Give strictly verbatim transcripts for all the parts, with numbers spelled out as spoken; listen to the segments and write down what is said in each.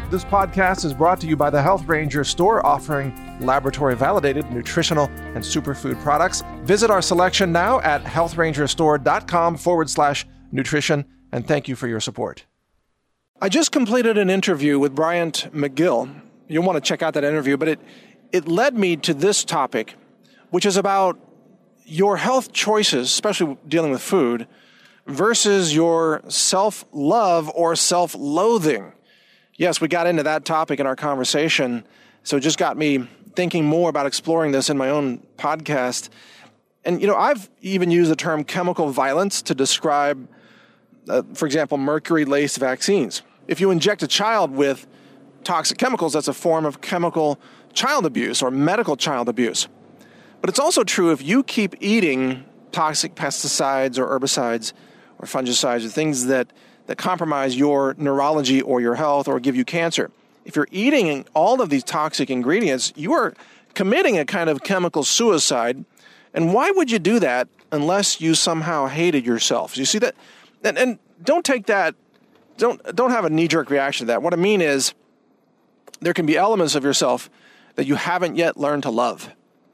This podcast is brought to you by the Health Ranger store, offering laboratory-validated nutritional and superfood products. Visit our selection now at healthrangerstore.com forward slash nutrition, and thank you for your support. I just completed an interview with Bryant McGill. You'll want to check out that interview, but it, it led me to this topic, which is about your health choices, especially dealing with food, versus your self-love or self-loathing. Yes, we got into that topic in our conversation, so it just got me thinking more about exploring this in my own podcast. And, you know, I've even used the term chemical violence to describe, uh, for example, mercury-laced vaccines. If you inject a child with toxic chemicals, that's a form of chemical child abuse or medical child abuse. But it's also true if you keep eating toxic pesticides or herbicides or fungicides or things that that compromise your neurology or your health or give you cancer. If you're eating all of these toxic ingredients, you are committing a kind of chemical suicide. And why would you do that unless you somehow hated yourself? You see that? And, and don't take that, don't, don't have a knee-jerk reaction to that. What I mean is there can be elements of yourself that you haven't yet learned to love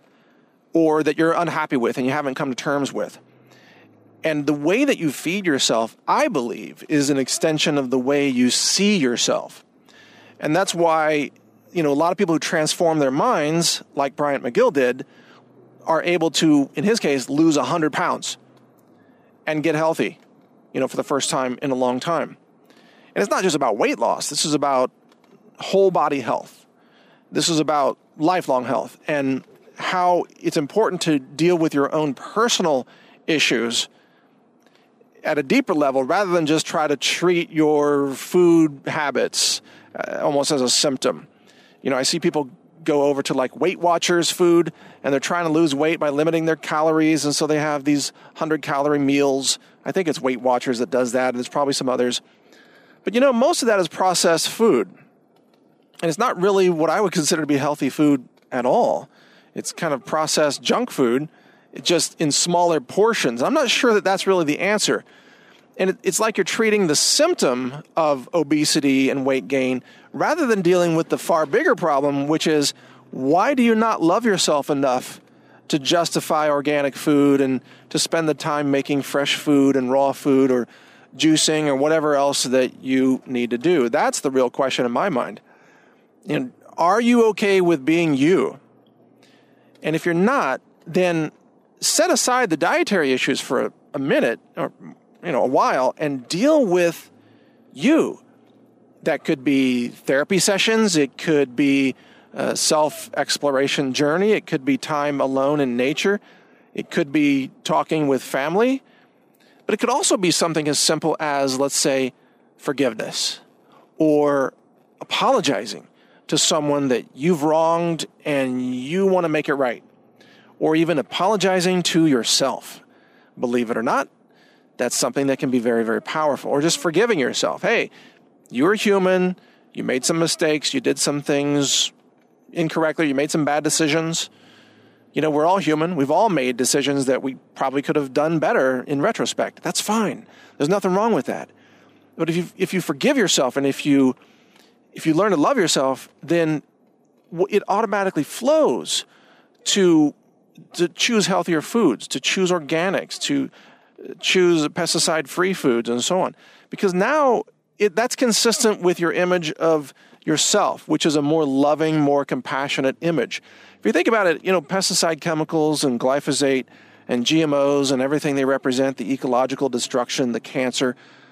or that you're unhappy with and you haven't come to terms with. And the way that you feed yourself, I believe, is an extension of the way you see yourself. And that's why, you know, a lot of people who transform their minds, like Bryant McGill did, are able to, in his case, lose one hundred pounds and get healthy, you know, for the first time in a long time. And it's not just about weight loss. This is about whole body health. This is about lifelong health and how it's important to deal with your own personal issues at a deeper level, rather than just try to treat your food habits uh, almost as a symptom. You know, I see people go over to like Weight Watchers food, and they're trying to lose weight by limiting their calories, and so they have these one hundred calorie meals. I think it's Weight Watchers that does that, and there's probably some others. But you know, most of that is processed food. And it's not really what I would consider to be healthy food at all. It's kind of processed junk food, just in smaller portions. I'm not sure that that's really the answer. And it's like you're treating the symptom of obesity and weight gain rather than dealing with the far bigger problem, which is, why do you not love yourself enough to justify organic food and to spend the time making fresh food and raw food or juicing or whatever else that you need to do? That's the real question in my mind. And are you okay with being you? And if you're not, then set aside the dietary issues for a, a minute or, you know, a while and deal with you. That could be therapy sessions. It could be a self-exploration journey. It could be time alone in nature. It could be talking with family. But it could also be something as simple as, let's say, forgiveness or apologizing to someone that you've wronged and you want to make it right. Or even apologizing to yourself. Believe it or not, that's something that can be very, very powerful. Or just forgiving yourself. Hey, you're human. You made some mistakes. You did some things incorrectly. You made some bad decisions. You know, we're all human. We've all made decisions that we probably could have done better in retrospect. That's fine. There's nothing wrong with that. But if you if you forgive yourself and if you if you learn to love yourself, then it automatically flows to to choose healthier foods, to choose organics, to choose pesticide-free foods, and so on. Because now it, that's consistent with your image of yourself, which is a more loving, more compassionate image. If you think about it, you know, pesticide chemicals and glyphosate and G M Os and everything they represent, the ecological destruction, the cancer,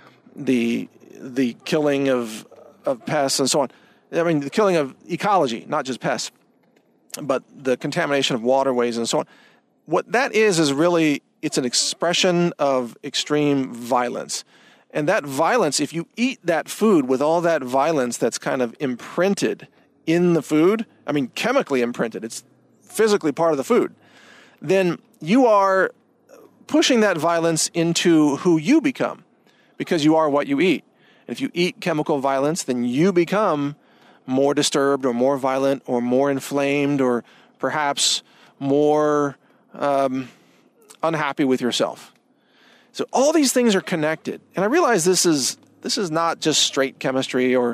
the the killing of of pests and so on. I mean, the killing of ecology, not just pests, but the contamination of waterways and so on. What that is, is really, it's an expression of extreme violence. And that violence, if you eat that food with all that violence that's kind of imprinted in the food, I mean, chemically imprinted, it's physically part of the food, then you are pushing that violence into who you become, because you are what you eat. And if you eat chemical violence, then you become more disturbed or more violent or more inflamed or perhaps more um, unhappy with yourself. So all these things are connected. And I realize this is this is not just straight chemistry or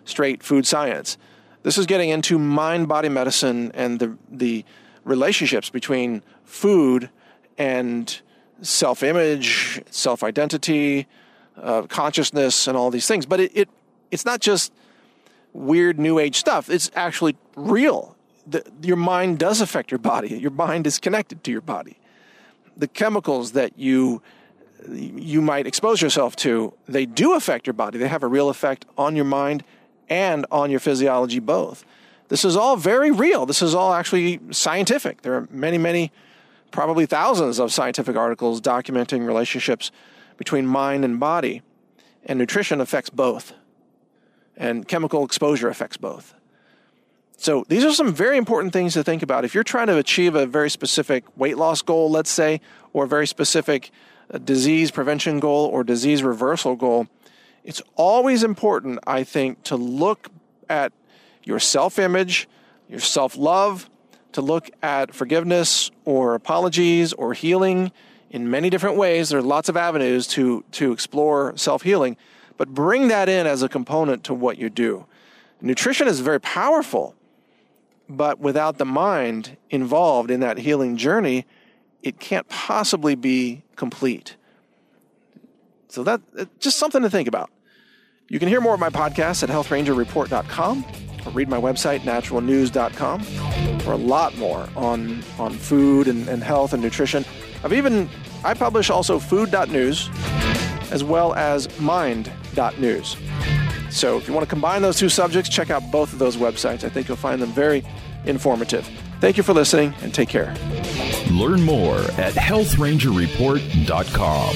straight food science. This is getting into mind-body medicine and the the relationships between food and self-image, self-identity, uh, consciousness, and all these things. But it, it it's not just weird New Age stuff. It's actually real. The, your mind does affect your body. Your mind is connected to your body. The chemicals that you you might expose yourself to, they do affect your body. They have a real effect on your mind and on your physiology both. This is all very real. This is all actually scientific. There are many, many, probably thousands of scientific articles documenting relationships between mind and body. And nutrition affects both. And chemical exposure affects both. So these are some very important things to think about. If you're trying to achieve a very specific weight loss goal, let's say, or a very specific disease prevention goal or disease reversal goal, it's always important, I think, to look at your self-image, your self-love, to look at forgiveness or apologies or healing in many different ways. There are lots of avenues to, to explore self-healing, but bring that in as a component to what you do. Nutrition is very powerful, but without the mind involved in that healing journey, it can't possibly be complete. So that just something to think about. You can hear more of my podcasts at health ranger report dot com or read my website, natural news dot com, for a lot more on, on food and, and health and nutrition. I've even, I publish also food dot news as well as mind dot news. So if you want to combine those two subjects, check out both of those websites. I think you'll find them very informative. Thank you for listening, and take care. Learn more at health ranger report dot com.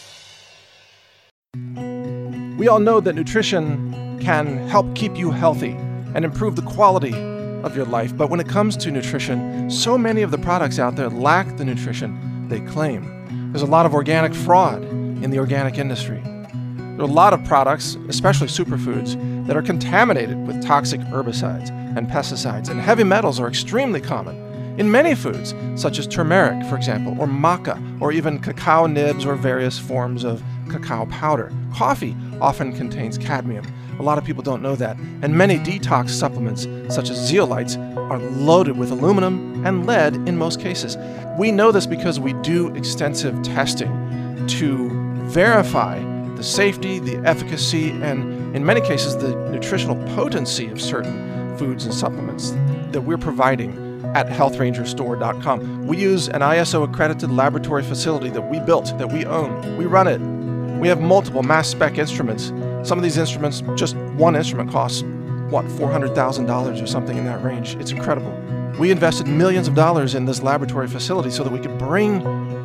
We all know that nutrition can help keep you healthy and improve the quality of your life. But when it comes to nutrition, so many of the products out there lack the nutrition they claim. There's a lot of organic fraud in the organic industry. There are a lot of products, especially superfoods, that are contaminated with toxic herbicides and pesticides, and heavy metals are extremely common in many foods, such as turmeric, for example, or maca, or even cacao nibs or various forms of cacao powder. Coffee often contains cadmium. A lot of people don't know that. And many detox supplements, such as zeolites, are loaded with aluminum and lead in most cases. We know this because we do extensive testing to verify the safety, the efficacy, and in many cases, the nutritional potency of certain foods and supplements that we're providing at health ranger store dot com. We use an I S O-accredited laboratory facility that we built, that we own. We run it. We have multiple mass spec instruments. Some of these instruments, just one instrument costs, what, four hundred thousand dollars or something in that range. It's incredible. We invested millions of dollars in this laboratory facility so that we could bring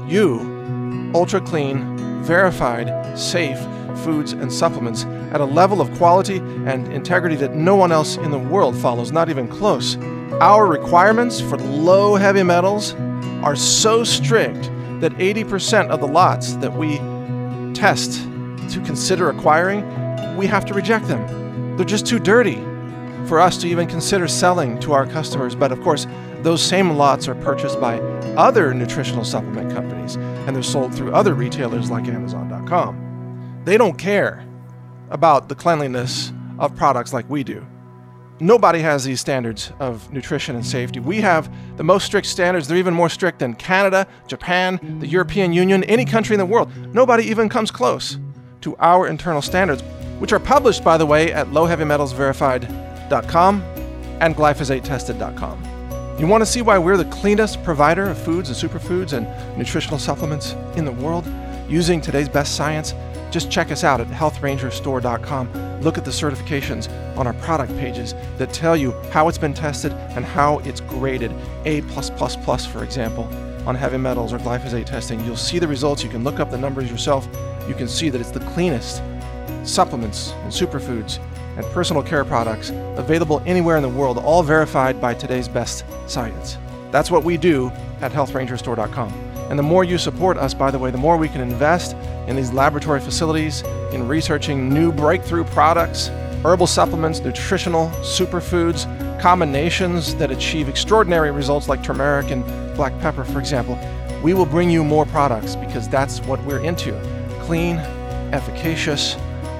you ultra-clean, verified, safe foods and supplements at a level of quality and integrity that no one else in the world follows, not even close. Our requirements for low heavy metals are so strict that eighty percent of the lots that we test to consider acquiring, we have to reject them. They're just too dirty for us to even consider selling to our customers. But of course, those same lots are purchased by other nutritional supplement companies, and they're sold through other retailers like amazon dot com. They don't care about the cleanliness of products like we do. Nobody has these standards of nutrition and safety. We have the most strict standards. They're even more strict than Canada, Japan, the European Union, any country in the world. Nobody even comes close to our internal standards, which are published, by the way, at low heavy metals verified dot com and glyphosate tested dot com. You want to see why we're the cleanest provider of foods and superfoods and nutritional supplements in the world using today's best science? Just check us out at health ranger store dot com. Look at the certifications on our product pages that tell you how it's been tested and how it's graded. A plus plus plus, for example, on heavy metals or glyphosate testing. You'll see the results. You can look up the numbers yourself. You can see that it's the cleanest supplements and superfoods and personal care products available anywhere in the world, all verified by today's best science. That's what we do at health ranger store dot com. And the more you support us, by the way, the more we can invest in these laboratory facilities, in researching new breakthrough products, herbal supplements, nutritional superfoods, combinations that achieve extraordinary results like turmeric and black pepper, for example. We will bring you more products because that's what we're into. Clean, efficacious,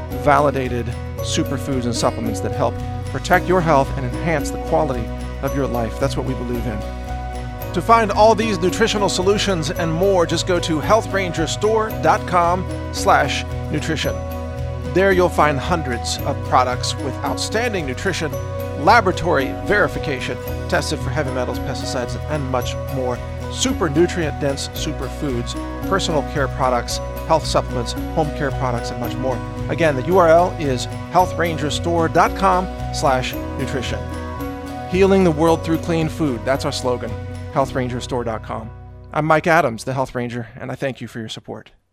validated superfoods and supplements that help protect your health and enhance the quality of your life. That's what we believe in. To find all these nutritional solutions and more, just go to health ranger store dot com slash nutrition. There you'll find hundreds of products with outstanding nutrition, laboratory verification, tested for heavy metals, pesticides, and much more. Super nutrient-dense superfoods, personal care products, health supplements, home care products, and much more. Again, the U R L is health ranger store dot com slash nutrition. Healing the world through clean food. That's our slogan. health ranger store dot com. I'm Mike Adams, the Health Ranger, and I thank you for your support.